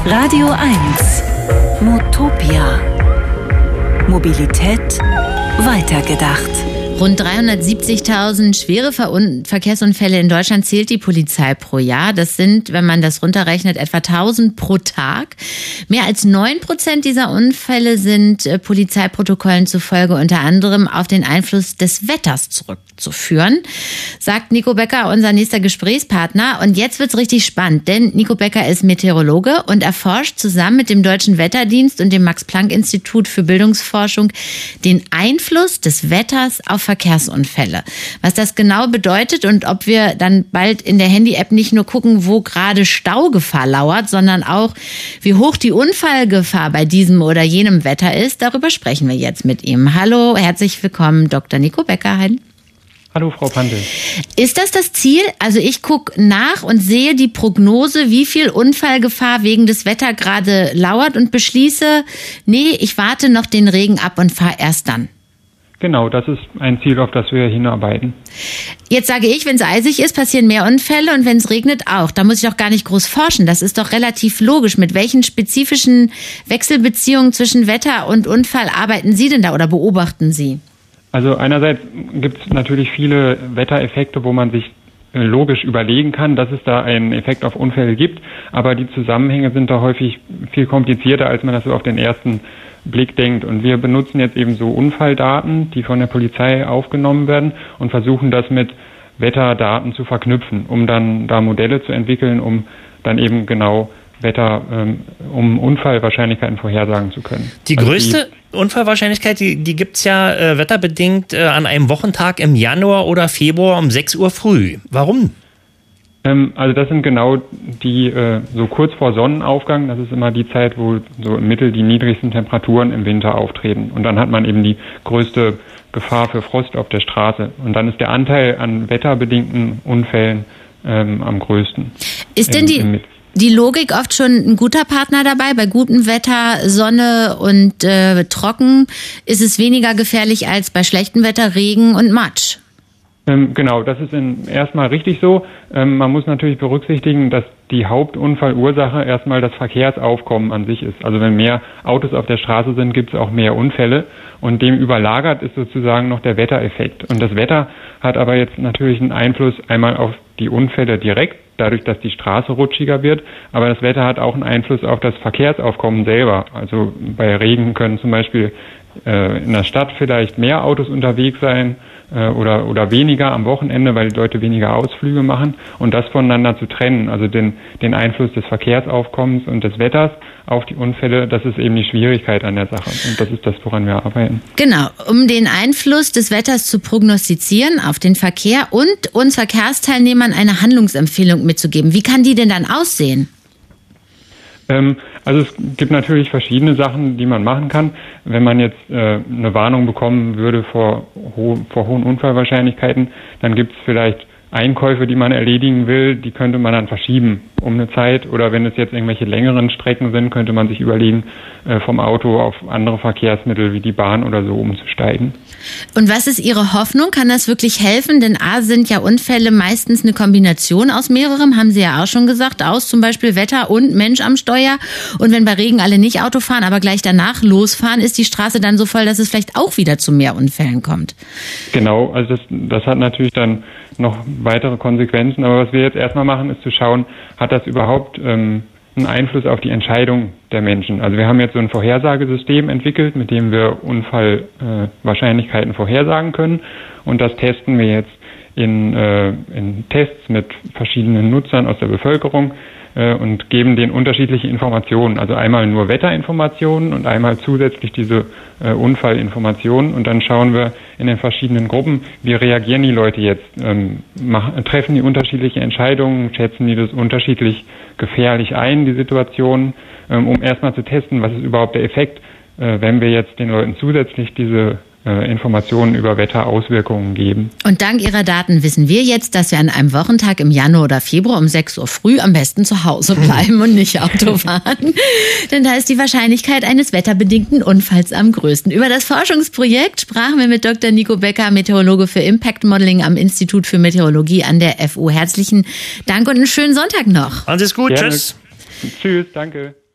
Radio 1 Motopia. Mobilität weitergedacht. Rund 370.000 schwere Verkehrsunfälle in Deutschland zählt die Polizei pro Jahr. Das sind, wenn man das runterrechnet, etwa 1.000 pro Tag. Mehr als 9% dieser Unfälle sind Polizeiprotokollen zufolge unter anderem auf den Einfluss des Wetters zurückzuführen, sagt Nico Becker, unser nächster Gesprächspartner. Und jetzt wird's richtig spannend, denn Nico Becker ist Meteorologe und erforscht zusammen mit dem Deutschen Wetterdienst und dem Max-Planck-Institut für Bildungsforschung den Einfluss des Wetters auf Verkehrsunfälle. Was das genau bedeutet und ob wir dann bald in der Handy-App nicht nur gucken, wo gerade Staugefahr lauert, sondern auch, wie hoch die Unfallgefahr bei diesem oder jenem Wetter ist, darüber sprechen wir jetzt mit ihm. Hallo, herzlich willkommen, Dr. Nico Becker. Hallo, Frau Pandl. Ist das Ziel? Also ich gucke nach und sehe die Prognose, wie viel Unfallgefahr wegen des Wetters gerade lauert und beschließe, nee, ich warte noch den Regen ab und fahre erst dann. Genau, das ist ein Ziel, auf das wir hinarbeiten. Jetzt sage ich, wenn es eisig ist, passieren mehr Unfälle und wenn es regnet auch. Da muss ich doch gar nicht groß forschen. Das ist doch relativ logisch. Mit welchen spezifischen Wechselbeziehungen zwischen Wetter und Unfall arbeiten Sie denn da oder beobachten Sie? Also einerseits gibt es natürlich viele Wettereffekte, wo man sich logisch überlegen kann, dass es da einen Effekt auf Unfälle gibt, aber die Zusammenhänge sind da häufig viel komplizierter, als man das so auf den ersten Blick denkt. Und wir benutzen jetzt eben so Unfalldaten, die von der Polizei aufgenommen werden und versuchen das mit Wetterdaten zu verknüpfen, um dann da Modelle zu entwickeln, um dann eben genau um Unfallwahrscheinlichkeiten vorhersagen zu können. Die größte Unfallwahrscheinlichkeit, die gibt's ja wetterbedingt an einem Wochentag im Januar oder Februar um 6 Uhr früh. Warum? Also das sind genau die so kurz vor Sonnenaufgang, das ist immer die Zeit, wo so im Mittel die niedrigsten Temperaturen im Winter auftreten. Und dann hat man eben die größte Gefahr für Frost auf der Straße. Und dann ist der Anteil an wetterbedingten Unfällen am größten. Ist denn die Logik oft schon ein guter Partner dabei? Bei gutem Wetter, Sonne und trocken ist es weniger gefährlich als bei schlechtem Wetter, Regen und Matsch. Genau, das ist erstmal richtig so. Man muss natürlich berücksichtigen, dass die Hauptunfallursache erstmal das Verkehrsaufkommen an sich ist. Also wenn mehr Autos auf der Straße sind, gibt es auch mehr Unfälle. Und dem überlagert ist sozusagen noch der Wettereffekt. Und das Wetter hat aber jetzt natürlich einen Einfluss einmal auf die Unfälle direkt, dadurch, dass die Straße rutschiger wird. Aber das Wetter hat auch einen Einfluss auf das Verkehrsaufkommen selber. Also bei Regen können zum Beispiel in der Stadt vielleicht mehr Autos unterwegs sein oder weniger am Wochenende, weil die Leute weniger Ausflüge machen. Und das voneinander zu trennen, also den Einfluss des Verkehrsaufkommens und des Wetters auf die Unfälle, das ist eben die Schwierigkeit an der Sache. Und das ist das, woran wir arbeiten. Genau, um den Einfluss des Wetters zu prognostizieren auf den Verkehr und uns Verkehrsteilnehmern eine Handlungsempfehlung mitzugeben. Wie kann die denn dann aussehen? Also es gibt natürlich verschiedene Sachen, die man machen kann. Wenn man jetzt eine Warnung bekommen würde vor hohen Unfallwahrscheinlichkeiten, dann gibt es vielleicht Einkäufe, die man erledigen will, die könnte man dann verschieben um eine Zeit. Oder wenn es jetzt irgendwelche längeren Strecken sind, könnte man sich überlegen, vom Auto auf andere Verkehrsmittel wie die Bahn oder so umzusteigen. Und was ist Ihre Hoffnung? Kann das wirklich helfen? Denn sind ja Unfälle meistens eine Kombination aus mehrerem, haben Sie ja auch schon gesagt, aus zum Beispiel Wetter und Mensch am Steuer. Und wenn bei Regen alle nicht Auto fahren, aber gleich danach losfahren, ist die Straße dann so voll, dass es vielleicht auch wieder zu mehr Unfällen kommt. Genau, also das hat natürlich dann noch weitere Konsequenzen. Aber was wir jetzt erstmal machen, ist zu schauen, hat das überhaupt einen Einfluss auf die Entscheidung der Menschen? Also wir haben jetzt so ein Vorhersagesystem entwickelt, mit dem wir Unfallwahrscheinlichkeiten vorhersagen können. Und das testen wir jetzt in Tests mit verschiedenen Nutzern aus der Bevölkerung und geben denen unterschiedliche Informationen. Also einmal nur Wetterinformationen und einmal zusätzlich diese Unfallinformationen. Und dann schauen wir in den verschiedenen Gruppen, wie reagieren die Leute jetzt? Treffen die unterschiedliche Entscheidungen? Schätzen die das unterschiedlich gefährlich ein, die Situation? Um erstmal zu testen, was ist überhaupt der Effekt, wenn wir jetzt den Leuten zusätzlich diese Informationen über Wetterauswirkungen geben. Und dank Ihrer Daten wissen wir jetzt, dass wir an einem Wochentag im Januar oder Februar um 6 Uhr früh am besten zu Hause bleiben und nicht Auto fahren. Denn da ist die Wahrscheinlichkeit eines wetterbedingten Unfalls am größten. Über das Forschungsprojekt sprachen wir mit Dr. Nico Becker, Meteorologe für Impact Modeling am Institut für Meteorologie an der FU. Herzlichen Dank und einen schönen Sonntag noch. Alles gut, Gerne. Tschüss. Tschüss, danke.